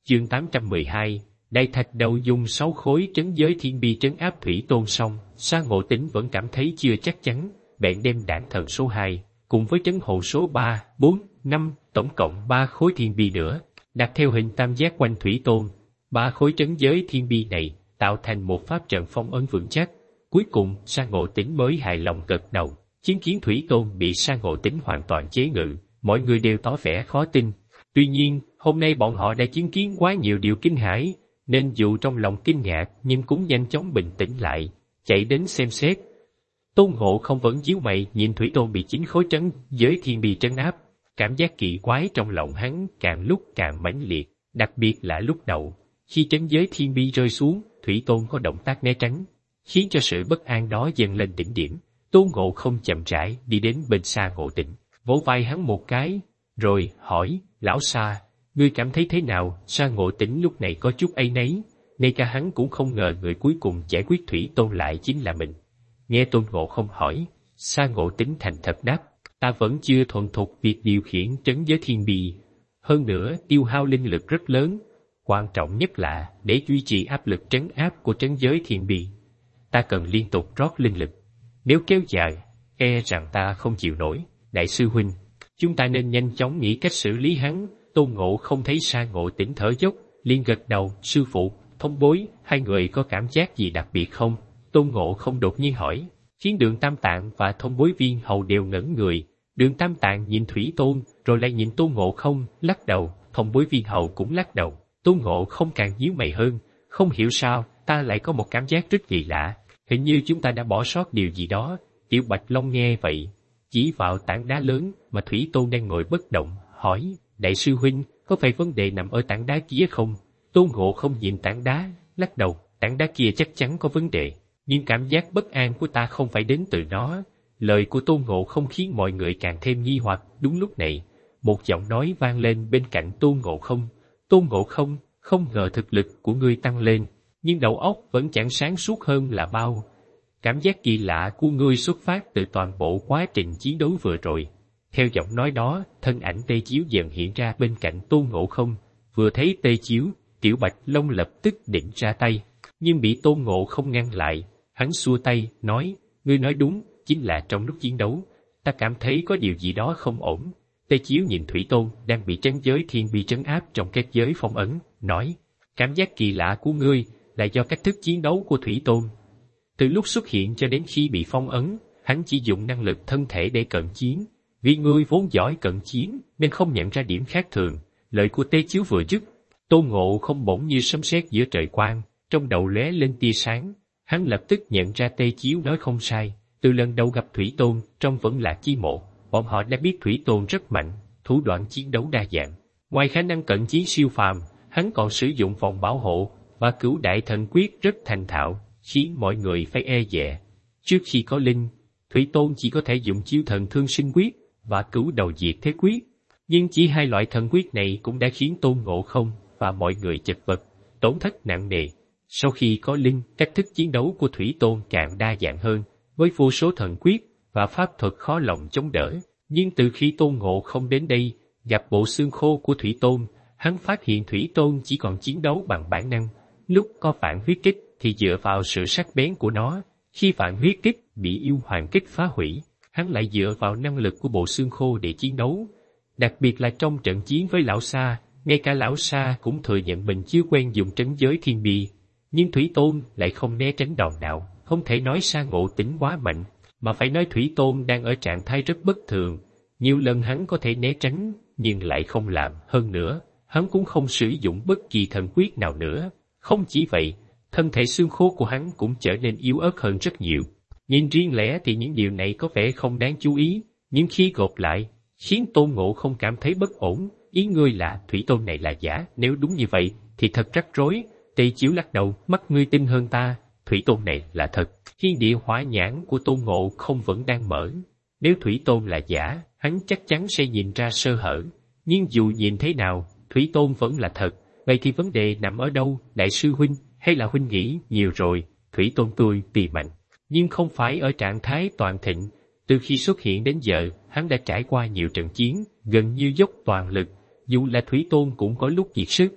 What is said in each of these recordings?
Chương 812, Đại Thạch Đầu dùng 6 khối trấn giới thiên bi trấn áp Thủy Tôn xong, Sa Ngộ Tĩnh vẫn cảm thấy chưa chắc chắn, bèn đem đản thần số 2, cùng với trấn hộ số 3, 4, 5, tổng cộng 3 khối thiên bi nữa, đặt theo hình tam giác quanh Thủy Tôn. 3 khối trấn giới thiên bi này tạo thành một pháp trận phong ấn vững chắc. Cuối cùng, Sa Ngộ Tĩnh mới hài lòng gật đầu. Chứng kiến Thủy Tôn bị Sa Ngộ Tĩnh hoàn toàn chế ngự, mọi người đều tỏ vẻ khó tin. Tuy nhiên, hôm nay bọn họ đã chứng kiến quá nhiều điều kinh hãi, nên dù trong lòng kinh ngạc nhưng cũng nhanh chóng bình tĩnh lại, chạy đến xem xét. Tôn Ngộ Không vẫn díu mày nhìn Thủy Tôn bị 9 khối trấn giới thiên bi trấn áp. Cảm giác kỳ quái trong lòng hắn càng lúc càng mãnh liệt, đặc biệt là lúc đầu. Khi trấn giới thiên bi rơi xuống, Thủy Tôn có động tác né tránh, khiến cho sự bất an đó dâng lên đỉnh điểm. Tôn Ngộ Không chậm rãi đi đến bên Sa Ngộ Tĩnh, vỗ vai hắn một cái, rồi hỏi, lão Sa, ngươi cảm thấy thế nào? Sa Ngộ Tĩnh lúc này có chút áy náy, ngay cả hắn cũng không ngờ người cuối cùng giải quyết Thủy Tôn lại chính là mình. Nghe Tôn Ngộ Không hỏi, Sa Ngộ Tĩnh thành thật đáp, ta vẫn chưa thuần thục việc điều khiển trấn giới thiên bi. Hơn nữa, tiêu hao linh lực rất lớn. Quan trọng nhất là, để duy trì áp lực trấn áp của trấn giới thiên bi, ta cần liên tục rót linh lực. Nếu kéo dài, e rằng ta không chịu nổi. Đại sư huynh, chúng ta nên nhanh chóng nghĩ cách xử lý hắn. Tôn Ngộ Không thấy Sa Ngộ Tĩnh thở dốc, liền gật đầu. Sư phụ, Thông Bối, hai người có cảm giác gì đặc biệt không? Tôn Ngộ Không đột nhiên hỏi, khiến Đường Tam Tạng và Thông Bối Viên Hầu đều ngẩn người. Đường Tam Tạng nhìn Thủy Tôn, rồi lại nhìn Tôn Ngộ Không, lắc đầu. Thông Bối Viên Hầu cũng lắc đầu. Tôn Ngộ Không càng nhíu mày hơn, không hiểu sao, ta lại có một cảm giác rất kỳ lạ. Hình như chúng ta đã bỏ sót điều gì đó. Tiểu Bạch Long nghe vậy, chỉ vào tảng đá lớn mà Thủy Tôn đang ngồi bất động, hỏi, đại sư huynh, có phải vấn đề nằm ở tảng đá kia không? Tôn Ngộ Không nhìn tảng đá, lắc đầu, tảng đá kia chắc chắn có vấn đề, nhưng cảm giác bất an của ta không phải đến từ nó. Lời của Tôn Ngộ Không khiến mọi người càng thêm nghi hoặc. Đúng lúc này, một giọng nói vang lên bên cạnh Tôn Ngộ Không. Tôn Ngộ Không, không ngờ thực lực của ngươi tăng lên, nhưng đầu óc vẫn chẳng sáng suốt hơn là bao. Cảm giác kỳ lạ của ngươi xuất phát từ toàn bộ quá trình chiến đấu vừa rồi. Theo giọng nói đó, thân ảnh Tê Chiếu dần hiện ra bên cạnh Tôn Ngộ Không. Vừa thấy Tê Chiếu, Tiểu Bạch Long lập tức định ra tay, nhưng bị Tôn Ngộ Không ngăn lại. Hắn xua tay, nói, ngươi nói đúng, chính là trong lúc chiến đấu, ta cảm thấy có điều gì đó không ổn. Tê Chiếu nhìn Thủy Tôn đang bị trấn giới thiên bi trấn áp trong kết giới phong ấn, nói, cảm giác kỳ lạ của ngươi là do cách thức chiến đấu của Thủy Tôn. Từ lúc xuất hiện cho đến khi bị phong ấn, hắn chỉ dùng năng lực thân thể để cận chiến. Vì ngươi vốn giỏi cận chiến nên không nhận ra điểm khác thường. Lời của Tê Chiếu vừa dứt, Tôn Ngộ Không bỗng như sấm sét giữa trời quang, trong đầu lóe lên tia sáng. Hắn lập tức nhận ra Tê Chiếu nói không sai. Từ lần đầu gặp Thủy Tôn trong Vẫn Lạc Chi Mộ, bọn họ đã biết Thủy Tôn rất mạnh, thủ đoạn chiến đấu đa dạng. Ngoài khả năng cận chiến siêu phàm, hắn còn sử dụng vòng bảo hộ và Cửu Đại Thần Quyết rất thành thạo, khiến mọi người phải e dè. Trước khi có linh, Thủy Tôn chỉ có thể dùng chiêu Thần Thương Sinh Quyết và Cửu Đầu Diệt Thế Quyết, nhưng chỉ hai loại thần quyết này cũng đã khiến Tôn Ngộ Không và mọi người chật vật, tổn thất nặng nề. Sau khi có linh, cách thức chiến đấu của Thủy Tôn càng đa dạng hơn, với vô số thần quyết và pháp thuật khó lòng chống đỡ. Nhưng từ khi Tôn Ngộ Không đến đây, gặp bộ xương khô của Thủy Tôn, hắn phát hiện Thủy Tôn chỉ còn chiến đấu bằng bản năng. Lúc có phản huyết kích thì dựa vào sự sắc bén của nó, khi phản huyết kích bị yêu hoàng kích phá hủy, hắn lại dựa vào năng lực của bộ xương khô để chiến đấu. Đặc biệt là trong trận chiến với lão Sa, ngay cả lão Sa cũng thừa nhận mình chưa quen dùng trấn giới thiên bi, nhưng Thủy Tôn lại không né tránh đòn nào. Không thể nói Sa Ngộ Tĩnh quá mạnh, mà phải nói Thủy Tôn đang ở trạng thái rất bất thường. Nhiều lần hắn có thể né tránh, nhưng lại không làm. Hơn nữa, hắn cũng không sử dụng bất kỳ thần quyết nào nữa. Không chỉ vậy, thân thể xương khô của hắn cũng trở nên yếu ớt hơn rất nhiều. Nhìn riêng lẻ thì những điều này có vẻ không đáng chú ý, nhưng khi gộp lại, khiến Tôn Ngộ Không cảm thấy bất ổn. Ý ngươi là Thủy Tôn này là giả? Nếu đúng như vậy, thì thật rắc rối. Tê Chiếu lắc đầu, mắt ngươi tinh hơn ta. Thủy Tôn này là thật. Thiên địa hỏa nhãn của Tôn Ngộ Không vẫn đang mở. Nếu Thủy Tôn là giả, hắn chắc chắn sẽ nhìn ra sơ hở. Nhưng dù nhìn thế nào, Thủy Tôn vẫn là thật. Vậy thì vấn đề nằm ở đâu, đại sư huynh? Hay là huynh nghĩ nhiều rồi? Thủy Tôn tôi tuy mạnh, nhưng không phải ở trạng thái toàn thịnh. Từ khi xuất hiện đến giờ, hắn đã trải qua nhiều trận chiến, gần như dốc toàn lực. Dù là Thủy Tôn cũng có lúc kiệt sức.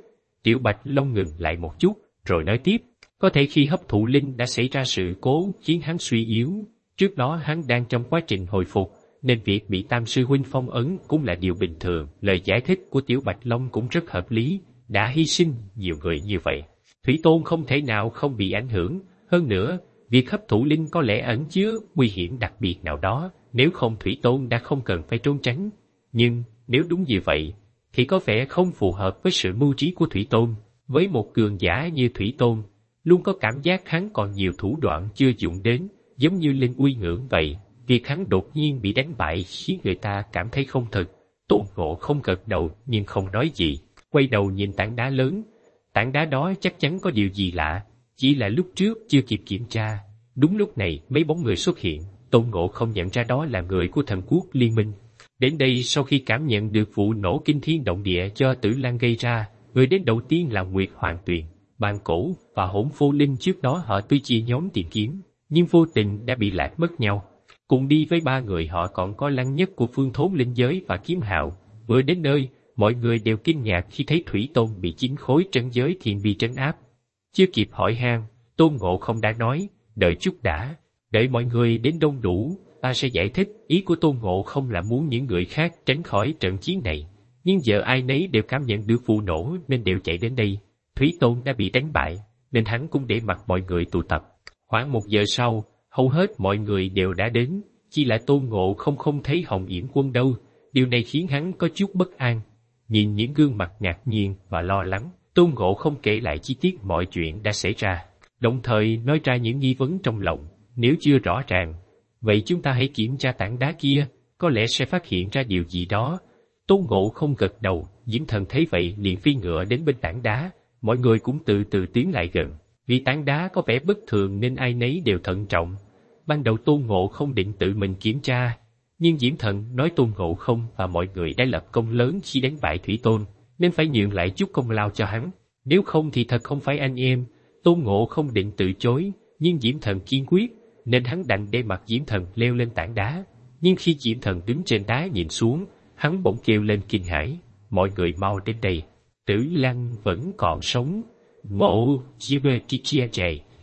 Tiểu Bạch Long ngừng lại một chút, rồi nói tiếp, có thể khi hấp thụ linh đã xảy ra sự cố khiến hắn suy yếu. Trước đó hắn đang trong quá trình hồi phục, nên việc bị Tam sư huynh phong ấn cũng là điều bình thường. Lời giải thích của Tiểu Bạch Long cũng rất hợp lý, đã hy sinh nhiều người như vậy, Thủy Tôn không thể nào không bị ảnh hưởng. Hơn nữa, việc hấp thụ linh có lẽ ẩn chứa nguy hiểm đặc biệt nào đó, nếu không Thủy Tôn đã không cần phải trốn tránh. Nhưng nếu đúng như vậy, thì có vẻ không phù hợp với sự mưu trí của Thủy Tôn. Với một cường giả như Thủy Tôn, luôn có cảm giác hắn còn nhiều thủ đoạn chưa dụng đến, giống như Linh Uy Ngưỡng vậy. Việc hắn đột nhiên bị đánh bại khiến người ta cảm thấy không thật. Tôn Ngộ không gật đầu nhưng không nói gì, quay đầu nhìn tảng đá lớn. Tảng đá đó chắc chắn có điều gì lạ, chỉ là lúc trước chưa kịp kiểm tra. Đúng lúc này mấy bóng người xuất hiện, Tôn Ngộ không nhận ra đó là người của Thần Quốc Liên Minh. Đến đây sau khi cảm nhận được vụ nổ kinh thiên động địa do Tử Lan gây ra, người đến đầu tiên là Nguyệt Hoàng Tuyền, Bàn Cổ và Hỗn Vô Linh. Trước đó họ tuy chia nhóm tìm kiếm, nhưng vô tình đã bị lạc mất nhau. Cùng đi với ba người họ còn có Lăng Nhất của Phương Thốn Linh Giới và Kiếm Hạo. Vừa đến nơi, mọi người đều kinh ngạc khi thấy Thủy Tôn bị 9 khối trấn giới thiên bi trấn áp. Chưa kịp hỏi han, Tôn Ngộ không đã nói, đợi chút đã, đợi mọi người đến đông đủ, ta sẽ giải thích. Ý của Tôn Ngộ không là muốn những người khác tránh khỏi trận chiến này, nhưng giờ ai nấy đều cảm nhận được vụ nổ nên đều chạy đến đây. Thủy Tôn đã bị đánh bại, nên hắn cũng để mặc mọi người tụ tập. Khoảng 1 giờ sau, hầu hết mọi người đều đã đến, chỉ là Tôn Ngộ không thấy Hồng Yểm Quân đâu. Điều này khiến hắn có chút bất an. Nhìn những gương mặt ngạc nhiên và lo lắng, Tôn Ngộ không kể lại chi tiết mọi chuyện đã xảy ra, đồng thời nói ra những nghi vấn trong lòng. Nếu chưa rõ ràng, vậy chúng ta hãy kiểm tra tảng đá kia, có lẽ sẽ phát hiện ra điều gì đó. Tôn Ngộ không gật đầu, Diễm Thần thấy vậy liền phi ngựa đến bên tảng đá. Mọi người cũng từ từ tiến lại gần. Vì tảng đá có vẻ bất thường nên ai nấy đều thận trọng. Ban đầu Tôn Ngộ không định tự mình kiểm tra, nhưng Diễm Thần nói Tôn Ngộ không và mọi người đã lập công lớn khi đánh bại Thủy Tôn, nên phải nhường lại chút công lao cho hắn. Nếu không thì thật không phải anh em. Tôn Ngộ không định từ chối, nhưng Diễm Thần kiên quyết, nên hắn đành để mặc Diễm Thần leo lên tảng đá. Nhưng khi Diễm Thần đứng trên đá nhìn xuống, hắn bỗng kêu lên kinh hãi, mọi người mau đến đây, Tử Lăng vẫn còn sống. Mộ chia chia chày.